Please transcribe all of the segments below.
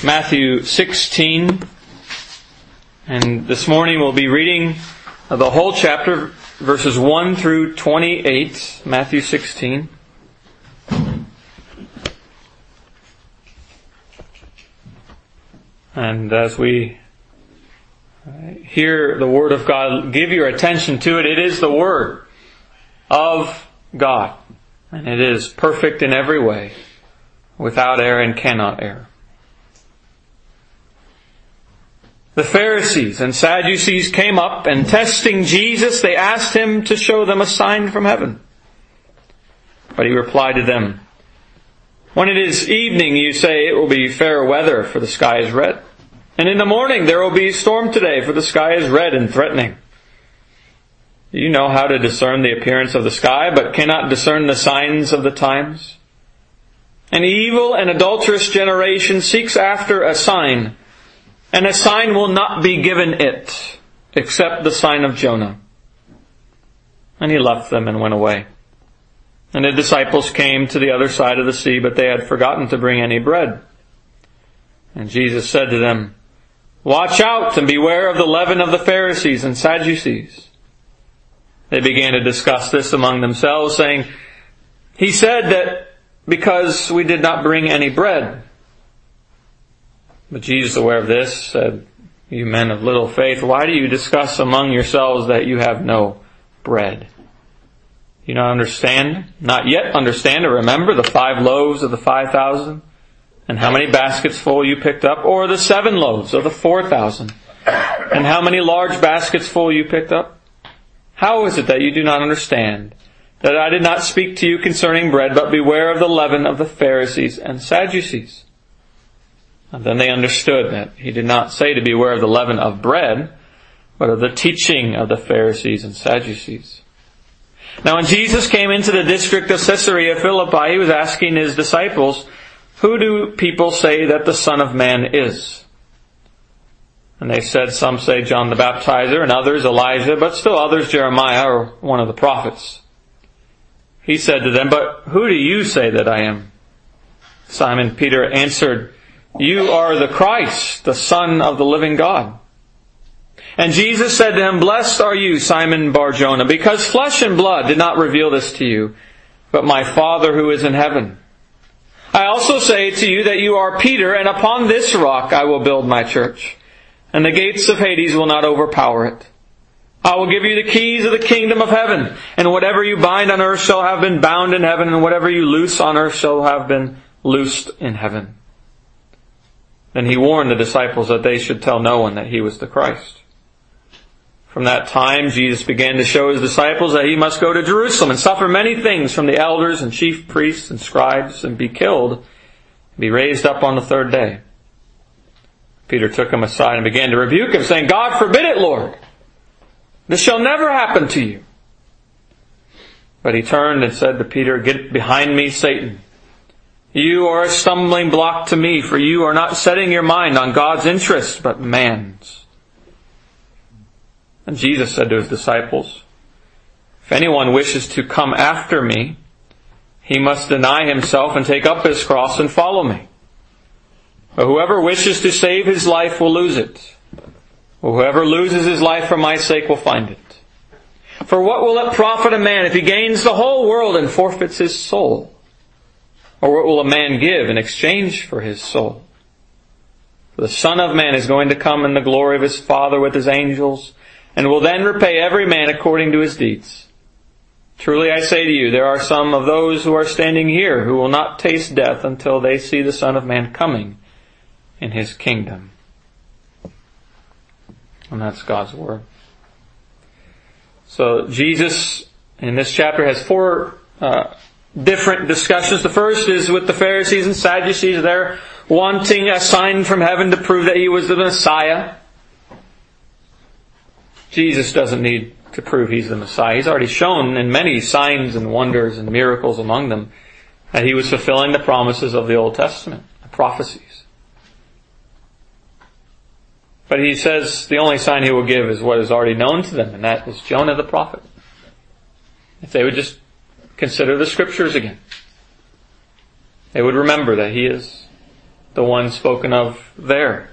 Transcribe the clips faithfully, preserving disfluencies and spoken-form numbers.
Matthew sixteen. And this morning we'll be reading the whole chapter, verses one through twenty-eight. Matthew sixteen. And as we hear the Word of God, give your attention to it. It is the Word of God. And it is perfect in every way, without error and cannot err. The Pharisees and Sadducees came up, and testing Jesus, they asked Him to show them a sign from heaven. But He replied to them, "When it is evening, you say it will be fair weather, for the sky is red. And in the morning there will be a storm today, for the sky is red and threatening. You know how to discern the appearance of the sky, but cannot discern the signs of the times. An evil and adulterous generation seeks after a sign, and a sign will not be given it, except the sign of Jonah." And He left them and went away. And the disciples came to the other side of the sea, but they had forgotten to bring any bread. And Jesus said to them, "Watch out and beware of the leaven of the Pharisees and Sadducees." They began to discuss this among themselves, saying, "He said that because we did not bring any bread." But Jesus, aware of this, said, "You men of little faith, why do you discuss among yourselves that you have no bread? You not understand, not yet understand or remember the five loaves of the five thousand, and how many baskets full you picked up, or the seven loaves of the four thousand, and how many large baskets full you picked up? How is it that you do not understand that I did not speak to you concerning bread, but beware of the leaven of the Pharisees and Sadducees?" And then they understood that He did not say to beware of the leaven of bread, but of the teaching of the Pharisees and Sadducees. Now when Jesus came into the district of Caesarea Philippi, He was asking His disciples, "Who do people say that the Son of Man is?" And they said, "Some say John the Baptizer, and others Elijah, but still others Jeremiah or one of the prophets." He said to them, "But who do you say that I am?" Simon Peter answered, "You are the Christ, the Son of the living God." And Jesus said to him, "Blessed are you, Simon Bar-Jonah, because flesh and blood did not reveal this to you, but my Father who is in heaven. I also say to you that you are Peter, and upon this rock I will build my church, and the gates of Hades will not overpower it. I will give you the keys of the kingdom of heaven, and whatever you bind on earth shall have been bound in heaven, and whatever you loose on earth shall have been loosed in heaven." Then He warned the disciples that they should tell no one that He was the Christ. From that time, Jesus began to show His disciples that He must go to Jerusalem and suffer many things from the elders and chief priests and scribes, and be killed, and be raised up on the third day. Peter took Him aside and began to rebuke Him, saying, "God forbid it, Lord! This shall never happen to you." But He turned and said to Peter, "Get behind me, Satan. You are a stumbling block to me, for you are not setting your mind on God's interest, but man's." And Jesus said to His disciples, "If anyone wishes to come after me, he must deny himself and take up his cross and follow me. But whoever wishes to save his life will lose it. Whoever loses his life for my sake will find it. For what will it profit a man if he gains the whole world and forfeits his soul? Or what will a man give in exchange for his soul? For the Son of Man is going to come in the glory of His Father with His angels, and will then repay every man according to his deeds. Truly I say to you, there are some of those who are standing here who will not taste death until they see the Son of Man coming in His kingdom." And that's God's Word. So Jesus, in this chapter, has four uh, different discussions. The first is with the Pharisees and Sadducees. They're wanting a sign from heaven to prove that He was the Messiah. Jesus doesn't need to prove He's the Messiah. He's already shown in many signs and wonders and miracles among them that He was fulfilling the promises of the Old Testament, the prophecies. But He says the only sign He will give is what is already known to them, and that is Jonah the prophet. If they would just consider the Scriptures again, they would remember that He is the one spoken of there.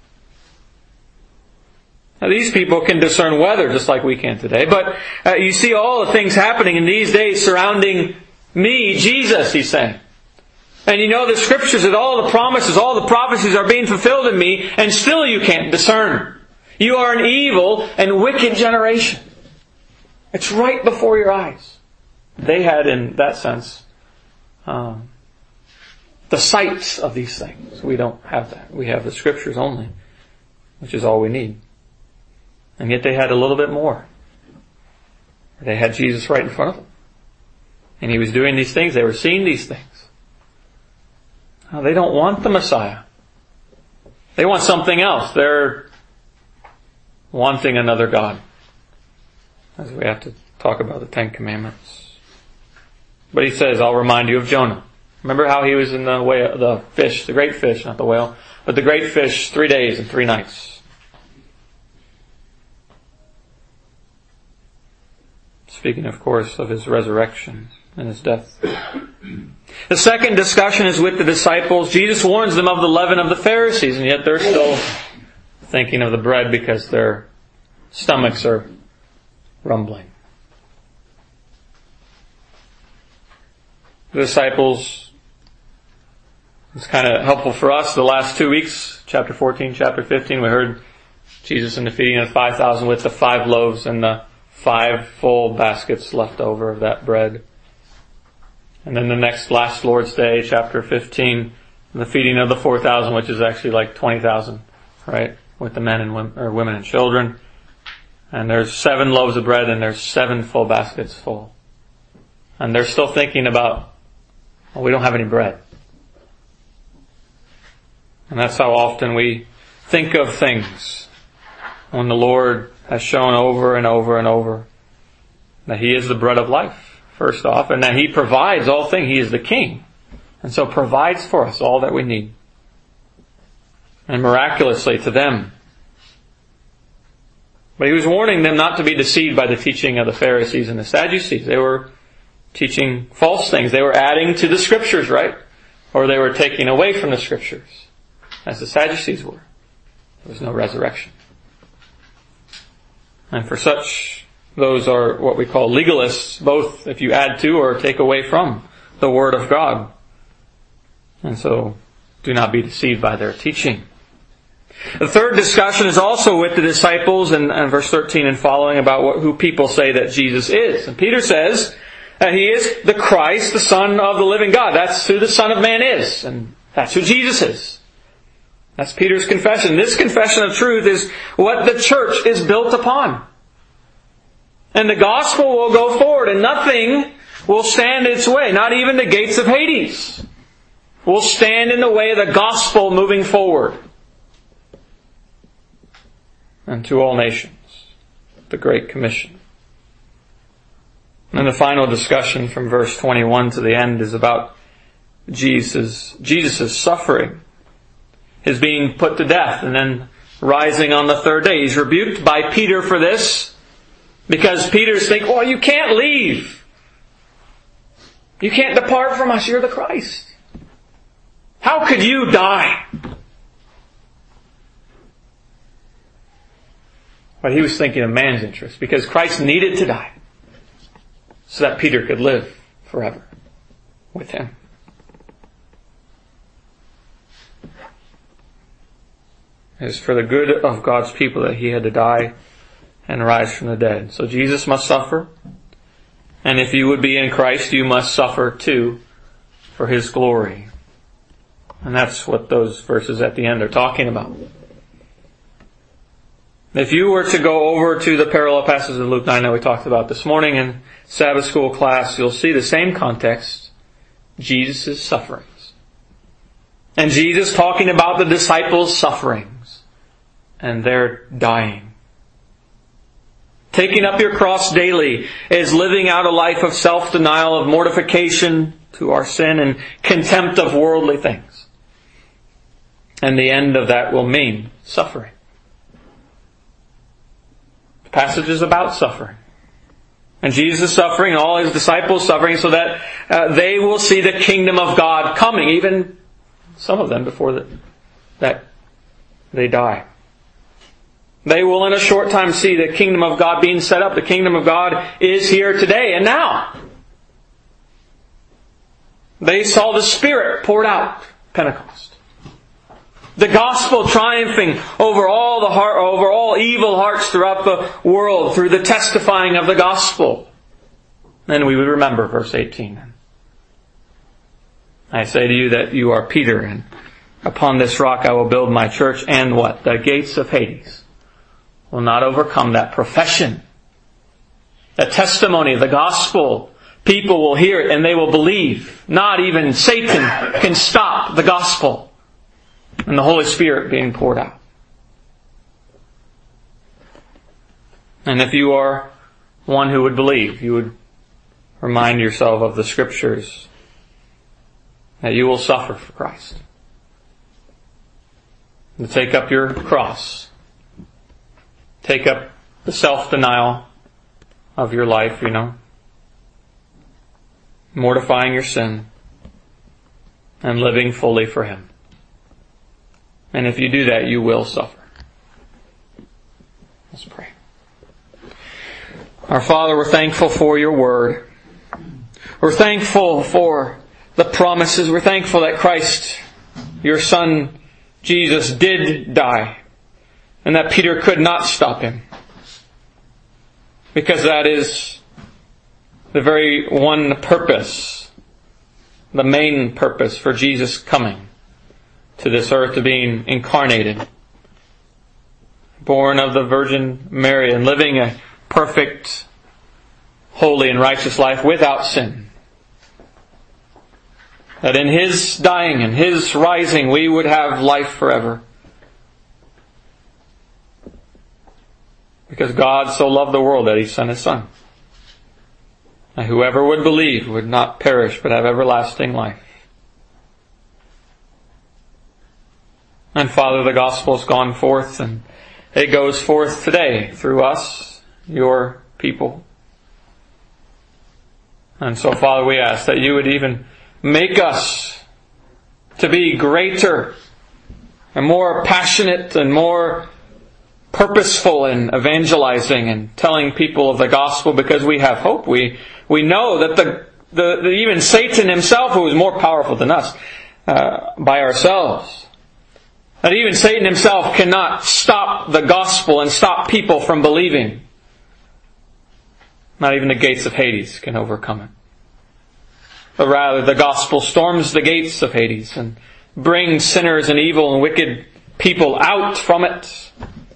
Now, these people can discern weather just like we can today, but uh, you see all the things happening in these days surrounding me, Jesus, he's saying. And you know the Scriptures that all the promises, all the prophecies are being fulfilled in me, and still you can't discern. You are an evil and wicked generation. It's right before your eyes. They had, in that sense, um, the sights of these things. We don't have that. We have the Scriptures only, which is all we need. And yet they had a little bit more. They had Jesus right in front of them. And He was doing these things. They were seeing these things. Now, they don't want the Messiah. They want something else. They're wanting another God. As we have to talk about the Ten Commandments. But He says, I'll remind you of Jonah. Remember how he was in the whale, the fish, the great fish, not the whale, but the great fish, three days and three nights. Speaking, of course, of His resurrection and His death. The second discussion is with the disciples. Jesus warns them of the leaven of the Pharisees, and yet they're still thinking of the bread because their stomachs are rumbling. The disciples, it's kind of helpful for us. The last two weeks, chapter fourteen, chapter fifteen, we heard Jesus in the feeding of five thousand with the five loaves and the five full baskets left over of that bread. And then the next last Lord's Day, chapter fifteen, the feeding of the four thousand, which is actually like twenty thousand, right? With the men and women, or women and children. And there's seven loaves of bread and there's seven full baskets full. And they're still thinking about, well, we don't have any bread. And that's how often we think of things when the Lord has shown over and over and over that He is the bread of life, first off, and that He provides all things. He is the King. And so provides for us all that we need. And miraculously to them. But He was warning them not to be deceived by the teaching of the Pharisees and the Sadducees. They were teaching false things. They were adding to the Scriptures, right? Or they were taking away from the Scriptures, as the Sadducees were. There was no resurrection. And for such, those are what we call legalists, both if you add to or take away from the Word of God. And so, do not be deceived by their teaching. The third discussion is also with the disciples in, in verse thirteen and following about what, who people say that Jesus is. And Peter says that He is the Christ, the Son of the living God. That's who the Son of Man is. And that's who Jesus is. That's Peter's confession. This confession of truth is what the church is built upon. And the gospel will go forward and nothing will stand in its way. Not even the gates of Hades will stand in the way of the gospel moving forward. And to all nations, the Great Commission. And the final discussion from verse twenty-one to the end is about Jesus' Jesus' suffering. His being put to death and then rising on the third day. He's rebuked by Peter for this because Peter's thinking, oh, you can't leave. You can't depart from us. You're the Christ. How could you die? But he was thinking of man's interest because Christ needed to die so that Peter could live forever with Him. It is for the good of God's people that He had to die and rise from the dead. So Jesus must suffer. And if you would be in Christ, you must suffer too for His glory. And that's what those verses at the end are talking about. If you were to go over to the parallel passages of Luke nine that we talked about this morning in Sabbath school class, you'll see the same context. Jesus' sufferings. And Jesus talking about the disciples' sufferings. And their dying. Taking up your cross daily is living out a life of self-denial, of mortification to our sin and contempt of worldly things. And the end of that will mean suffering. The passage is about suffering. And Jesus is suffering, all His disciples suffering, so that uh, they will see the kingdom of God coming, even some of them before the, that they die. They will in a short time see the kingdom of God being set up. The kingdom of God is here today and now. They saw the Spirit poured out, Pentecost. The gospel triumphing over all the heart, over all evil hearts throughout the world through the testifying of the gospel. Then we would remember verse eighteen. I say to you that you are Peter, and upon this rock I will build my church, and what? The gates of Hades will not overcome that profession, that testimony of the gospel. People will hear it and they will believe. Not even Satan can stop the gospel and the Holy Spirit being poured out. And if you are one who would believe, you would remind yourself of the Scriptures that you will suffer for Christ. To take up your cross. Take up the self-denial of your life, you know. Mortifying your sin and living fully for Him. And if you do that, you will suffer. Let's pray. Our Father, we're thankful for your word. We're thankful for the promises. We're thankful that Christ, your Son, Jesus, did die. And that Peter could not stop Him. Because that is the very one purpose, the main purpose for Jesus coming to this earth, to being incarnated, born of the Virgin Mary and living a perfect, holy and righteous life without sin. That in His dying and His rising we would have life forever. Because God so loved the world that He sent His Son. And whoever would believe would not perish but have everlasting life. And Father, the gospel's gone forth, and it goes forth today through us, your people. And so, Father, we ask that you would even make us to be greater and more passionate and more purposeful in evangelizing and telling people of the gospel, because we have hope. We we know that the, the, the even Satan himself, who is more powerful than us uh, by ourselves, that even Satan himself cannot stop the gospel and stop people from believing. Not even the gates of Hades can overcome it. But rather the gospel storms the gates of Hades and brings sinners and evil and wicked people out from it.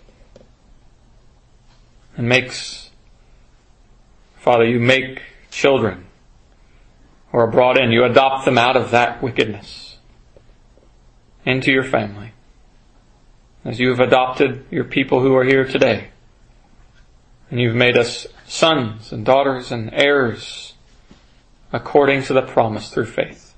And makes, Father, you make children who are brought in. You adopt them out of that wickedness into your family. As you have adopted your people who are here today. And you've made us sons and daughters and heirs according to the promise through faith.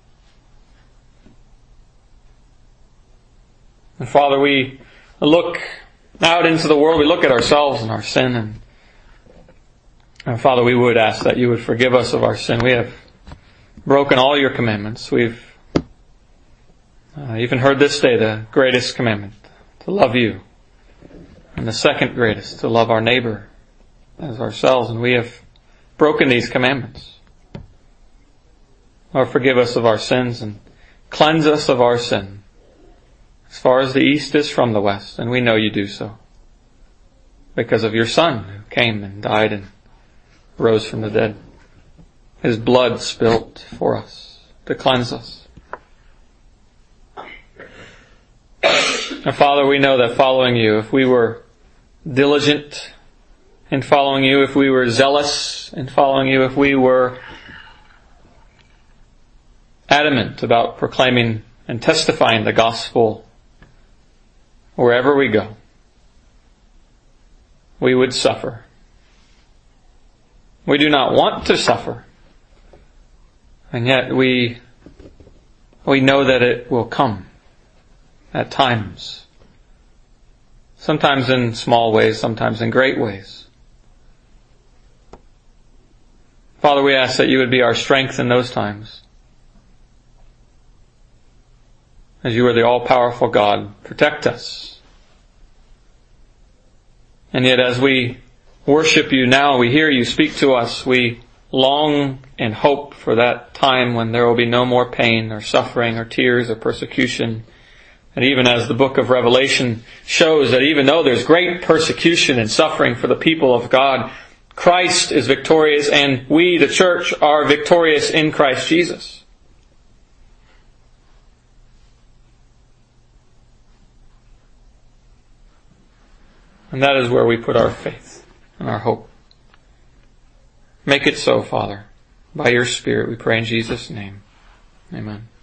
And Father, we look out into the world, we look at ourselves and our sin, and, and Father, we would ask that you would forgive us of our sin. We have broken all your commandments. We've uh, even heard this day the greatest commandment, to love you. And the second greatest, to love our neighbor as ourselves. And we have broken these commandments. Lord, forgive us of our sins and cleanse us of our sin as far as the east is from the west. And we know you do so because of your Son who came and died and rose from the dead. His blood spilt for us to cleanse us. And Father, we know that following you, if we were diligent in following you, if we were zealous in following you, if we were adamant about proclaiming and testifying the gospel wherever we go, we would suffer. We do not want to suffer. And yet we we know that it will come at times. Sometimes in small ways, sometimes in great ways. Father, we ask that you would be our strength in those times. as you are the all-powerful God, protect us. And yet as we worship you now, we hear you speak to us, we long and hope for that time when there will be no more pain or suffering or tears or persecution. And even as the book of Revelation shows that even though there's great persecution and suffering for the people of God, Christ is victorious and we, the church, are victorious in Christ Jesus. And that is where we put our faith and our hope. Make it so, Father. By your Spirit, we pray in Jesus' name. Amen.